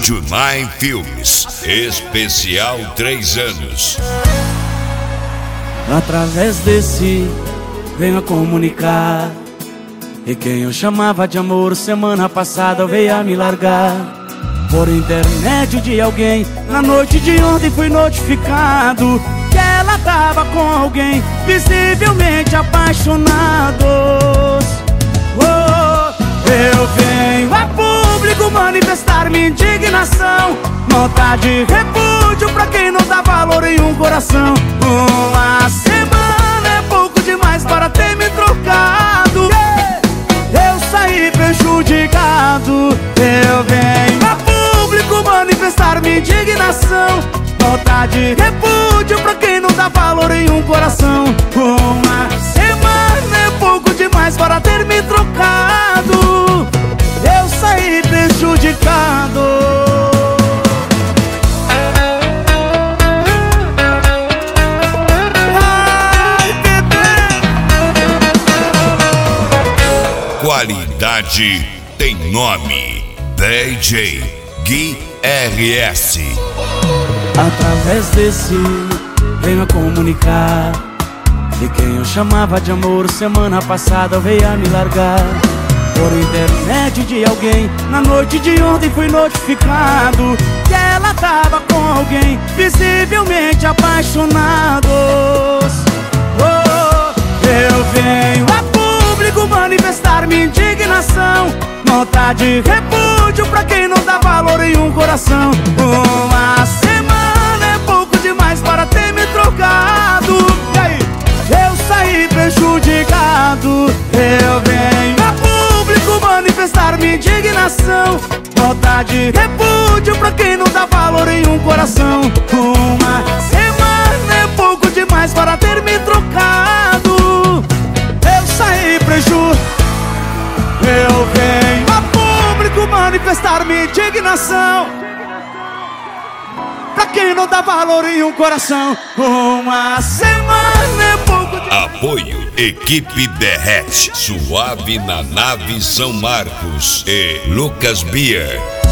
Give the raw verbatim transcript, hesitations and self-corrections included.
Junai Filmes, especial três anos. Através desse venho a comunicar, e quem eu chamava de amor semana passada veio a me largar. Por intermédio de alguém, na noite de ontem fui notificado que ela tava com alguém, visivelmente apaixonados. Oh, eu venho a público manifestar minha indignação, nota de repúdio pra quem não dá valor em um coração. Uma semana é pouco demais para ter me trocado, eu saí prejudicado. Eu venho a público manifestar minha indignação, nota de repúdio pra quem não dá valor em um coração. Uma semana é pouco demais para ter me trocado, eu saí prejudicado. Qualidade tem nome. D J Gui R S. Através desse venho a comunicar, e quem eu chamava de amor semana passada veio a me largar. Por intermédio de alguém, na noite de ontem fui notificado que ela tava com alguém, visivelmente apaixonados. Oh, eu venho a público manifestar minha indignação, nota de repúdio pra quem não dá valor em um coração. Uma semana é pouco demais para ter me trocado, e aí? Eu saí prejudicado. Eu venho a público manifestar minha indignação, nota de repúdio pra quem não dá valor em um coração. Uma semana é pouco demais para ter me trocado, eu saí prejudicado. Eu venho a público manifestar minha indignação, pra quem não dá valor em um coração. Uma semana é pouco de... Apoio Equipe Derrete, Suave na Nave São Marcos e Lucas Beer.